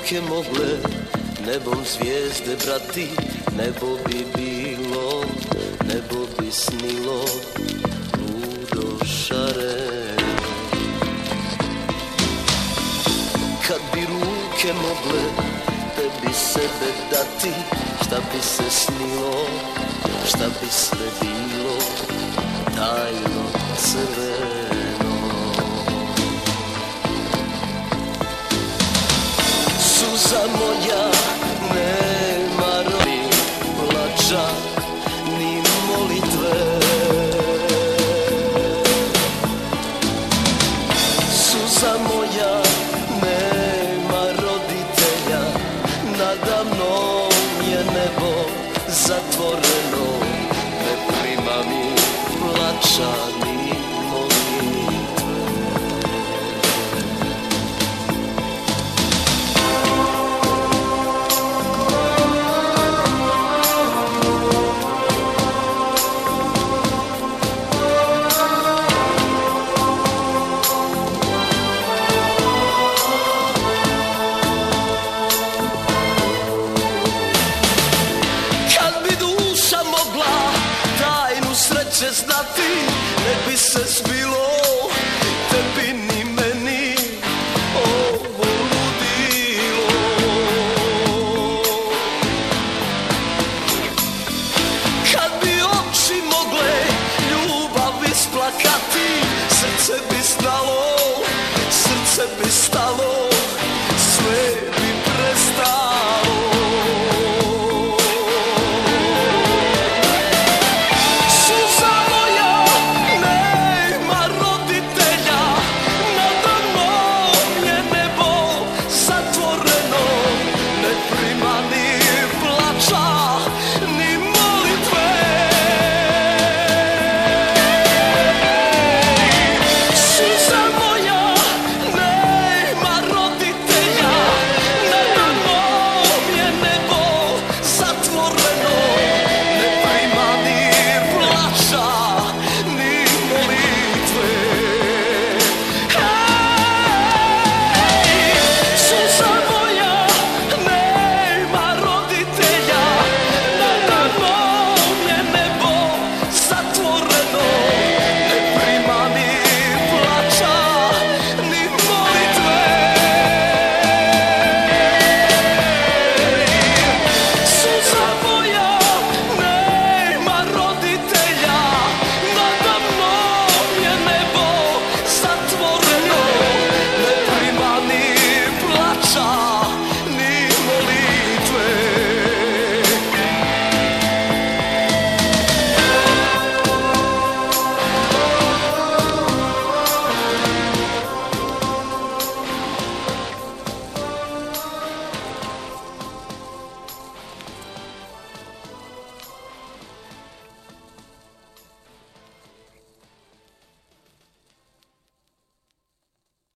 ruke mogle nebom zvijezde brati, nebo bi bilo, nebo bi snilo ludo šareno. Kad bi ruke mogle tebi sebe dati, šta bi se snilo, šta bi sve bilo tajno crveno. Suza moja nema rovi, plača ni molitve. Suza moja